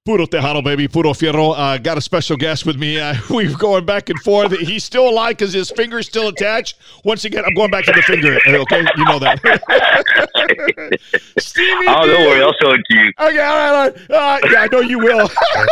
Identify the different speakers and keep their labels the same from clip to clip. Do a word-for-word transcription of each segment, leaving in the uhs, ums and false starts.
Speaker 1: Puro Tejano, baby. Puro Fierro. Uh, got a special guest with me. Uh, we've going back and forth. He's still alive because his finger's still attached. Once again, I'm going back to the finger. Okay? You know that. Stevie
Speaker 2: Oh, don't worry. I'll show it to you.
Speaker 1: Okay, all right, all right. Uh, yeah, I know you will.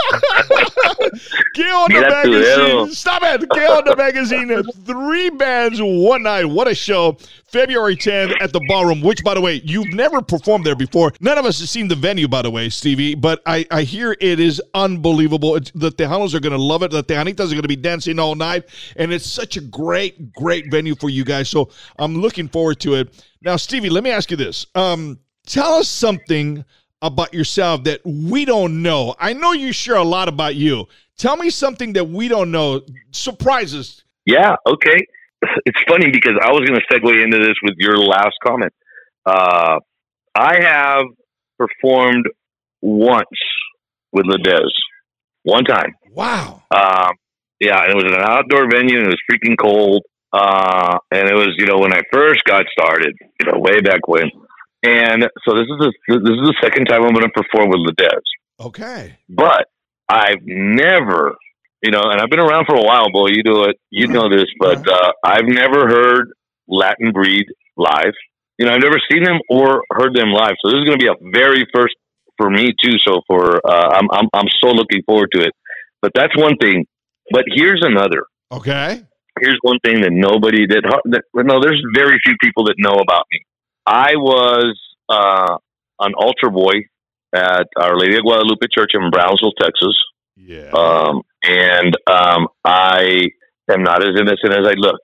Speaker 1: Get on the
Speaker 2: Mira
Speaker 1: magazine. Stop it. Get on the magazine. Three bands, one night. What a show. February tenth at the Ballroom, which, by the way, you've never performed there before. None of us have seen the venue, by the way, Stevie, but I, I hear it is unbelievable. It's, the Tejanos are going to love it. The Tejanitas are going to be dancing all night, and it's such a great, great venue for you guys, so I'm looking forward to it. Now, Stevie, let me ask you this. Um, tell us something about yourself that we don't know. I know you share a lot about you. Tell me something that we don't know. Surprise us.
Speaker 2: Yeah, okay. It's funny because I was going to segue into this with your last comment. Uh, I have performed once with Ledez. One time.
Speaker 1: Wow.
Speaker 2: Um, yeah, and it was in an outdoor venue, and it was freaking cold. Uh, and it was, you know, when I first got started, you know, way back when. And so this is the, this is the second time I'm going to perform with Ledez.
Speaker 1: Okay.
Speaker 2: But I've never... You know, and I've been around for a while, boy. You do it. You know this, but uh, I've never heard Latin Breed live. You know, I've never seen them or heard them live. So this is going to be a very first for me too. So for uh, I'm I'm I'm so looking forward to it. But that's one thing. But here's another.
Speaker 1: Okay.
Speaker 2: Here's one thing that nobody did. That, no, there's very few people that know about me. I was uh, an altar boy at Our Lady of Guadalupe Church in Brownsville, Texas.
Speaker 1: Yeah.
Speaker 2: Um, and um, I am not as innocent as I look.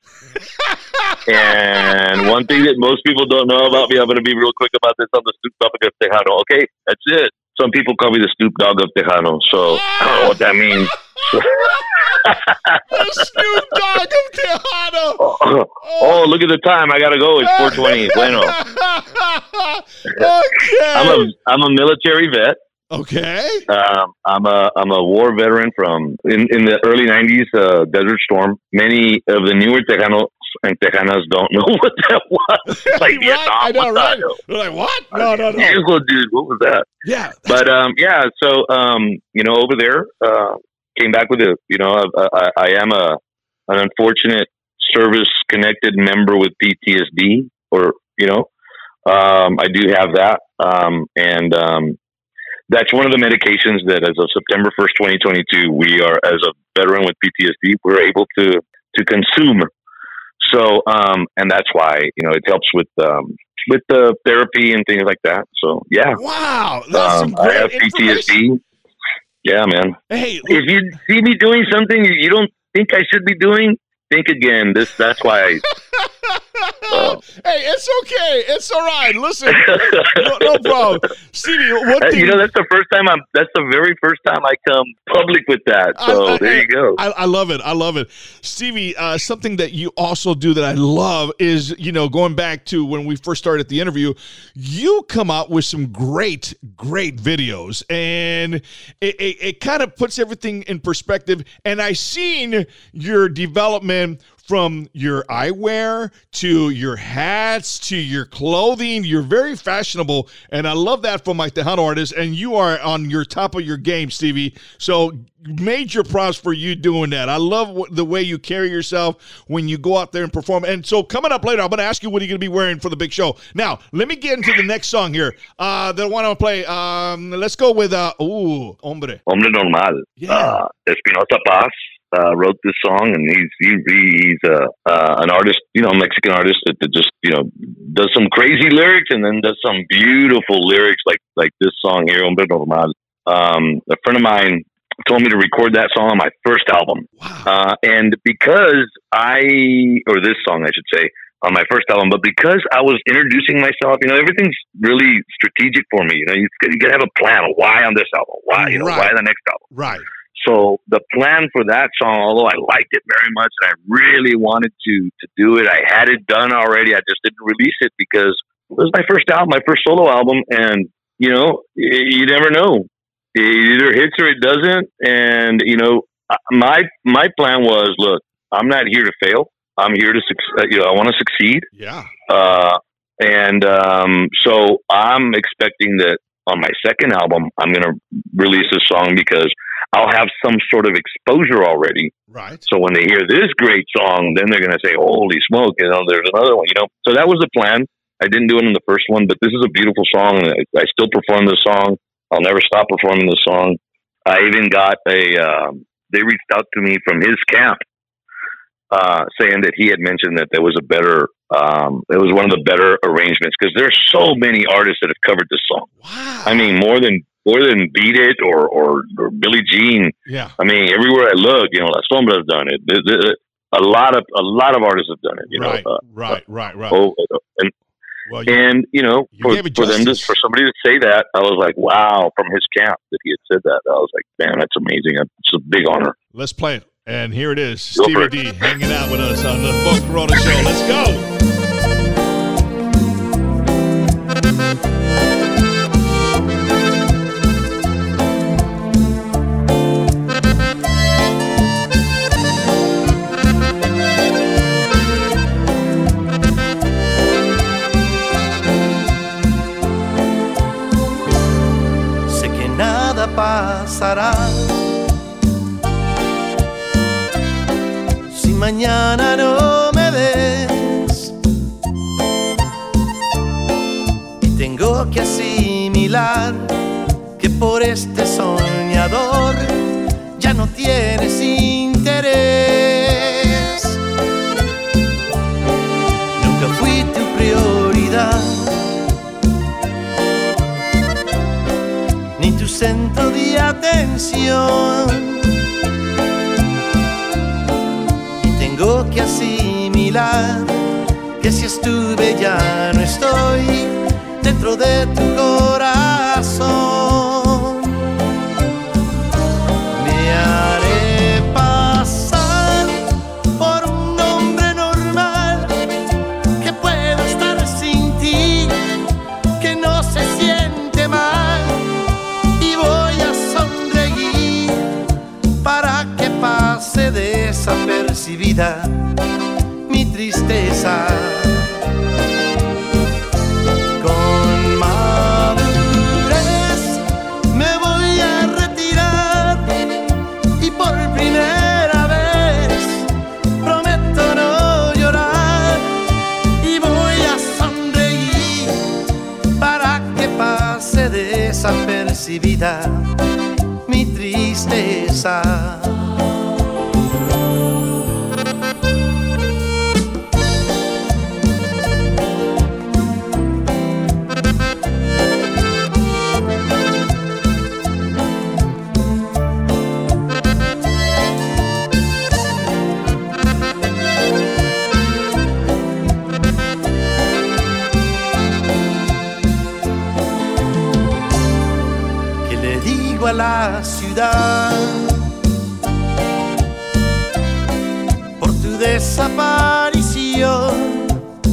Speaker 2: And one thing that most people don't know about me, I'm going to be real quick about this on the Snoop Dogg of Tejano. Okay, that's it. Some people call me the Snoop Dogg of Tejano, so I don't know what that means.
Speaker 1: The Snoop Dogg of Tejano.
Speaker 2: Oh, oh, oh, look at the time. I got to go. It's four twenty. Bueno.
Speaker 1: Okay.
Speaker 2: I'm a, I'm a military vet.
Speaker 1: Okay.
Speaker 2: Um, I'm a I'm a war veteran from in, in the early nineties, uh, Desert Storm. Many of the newer Tejanos and Tejanas don't know what that was. Like,
Speaker 1: right? I know, right? They're like, what? No, no, no.
Speaker 2: Years ago, dude, what was that?
Speaker 1: Yeah.
Speaker 2: But um, yeah. So um, you know, over there, uh, came back with it. You know, I, I, I am a an unfortunate service connected member with P T S D, or you know, um, I do have that, um, and um. That's one of the medications that as of September first, twenty twenty-two, we are, as a veteran with P T S D, we're able to, to consume. So, um, and that's why, you know, it helps with, um, with the therapy and things like that. So, yeah.
Speaker 1: Wow. That's
Speaker 2: um,
Speaker 1: some great
Speaker 2: I have P T S D. Yeah, man.
Speaker 1: Hey,
Speaker 2: if you see me doing something you don't think I should be doing, think again. This, that's why I,
Speaker 1: Uh, hey, it's okay. It's all right. Listen, no, no problem. Stevie, one thing.
Speaker 2: You know, that's the first time I'm, that's the very first time I come public with that. So I, I, there you go.
Speaker 1: I, I love it. I love it. Stevie, uh, something that you also do that I love is, you know, going back to when we first started the interview, you come out with some great, great videos, and it, it, it kind of puts everything in perspective. And I seen your development from your eyewear to your hats to your clothing. You're very fashionable, and I love that from my Tejano artists, and you are on your top of your game, Stevie. So major props for you doing that. I love the way you carry yourself when you go out there and perform. And so coming up later, I'm going to ask you what you're going to be wearing for the big show. Now, let me get into the next song here. Uh, the one I'll play. Um, let's go with, uh, ooh, Hombre.
Speaker 2: Hombre Normal.
Speaker 1: Yeah.
Speaker 2: Uh, Espinosa Paz. Uh, wrote this song, and he's he, he's uh, uh, an artist, you know, Mexican artist that, that just, you know, does some crazy lyrics and then does some beautiful lyrics like like this song here, Hombre Normal. Um, a friend of mine told me to record that song on my first album,
Speaker 1: wow.
Speaker 2: uh, and because I, or this song I should say, on my first album, but because I was introducing myself, you know, everything's really strategic for me. You know, you, you got to have a plan. Why on this album? Why, you know,
Speaker 1: right.
Speaker 2: why the next album?
Speaker 1: Right.
Speaker 2: So the plan for that song, although I liked it very much and I really wanted to to do it, I had it done already. I just didn't release it because it was my first album, my first solo album. And, you know, you never know. It either hits or it doesn't. And, you know, my my plan was, look, I'm not here to fail. I'm here to, you know, I want to succeed.
Speaker 1: Yeah.
Speaker 2: Uh, and um, so I'm expecting that on my second album, I'm going to release a song because I'll have some sort of exposure already.
Speaker 1: Right.
Speaker 2: So when they hear this great song, then they're going to say, holy smoke, you know, there's another one, you know. So that was the plan. I didn't do it in the first one, but this is a beautiful song. And I, I still perform the song. I'll never stop performing the song. I even got a, um, they reached out to me from his camp, uh, saying that he had mentioned that there was a better, um, it was one of the better arrangements, because there's so many artists that have covered this song.
Speaker 1: Wow.
Speaker 2: I mean, more than, more than Beat It or, or, or Billie Jean.
Speaker 1: Yeah.
Speaker 2: I mean, everywhere I look, you know, La Sombra's done it. There, there, a lot of, a lot of artists have done it, you
Speaker 1: right,
Speaker 2: know. Uh,
Speaker 1: right, right, right.
Speaker 2: Oh, and,
Speaker 1: well, you,
Speaker 2: and, you know,
Speaker 1: you
Speaker 2: for, for them to, for somebody to say that, I was like, wow, from his camp that he had said that. I was like, man, that's amazing. It's a big honor.
Speaker 1: Let's play it. And here it is.
Speaker 2: Go
Speaker 1: Stevie
Speaker 2: it.
Speaker 1: D hanging out with us on the Bo Corona Show. Let's go.
Speaker 3: Pasará si mañana no me ves, y tengo que asimilar que por este soñador ya no tienes interés. Nunca fui tu prioridad, ni tu centro de atención, y tengo que asimilar que si estuve ya no estoy dentro de tu corazón. Me haré pasar por un hombre normal que pueda estar sin ti, que no se siente mal, pase desapercibida mi tristeza. Con madurez me voy a retirar, y por primera vez prometo no llorar, y voy a sonreír para que pase desapercibida mi tristeza. A la ciudad por tu desaparición.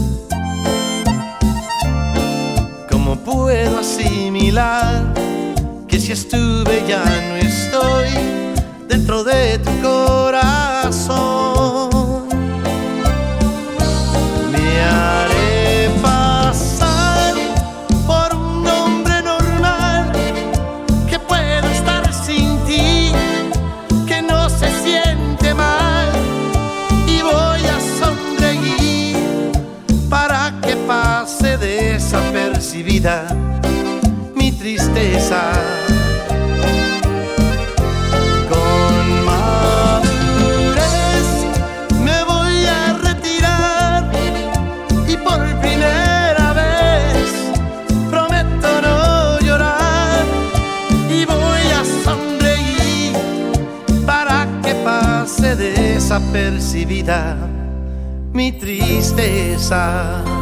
Speaker 3: ¿Cómo puedo asimilar que si estuve ya no estoy dentro de tu corazón? Me haré pasar por un hombre normal que pueda estar sin ti, que no se siente mal, y voy a sonreír para que pase desapercibida mi tristeza. Con madurez me voy a retirar, y por primera vez prometo no llorar, y voy a sonreír para que pase desapercibida mi tristeza.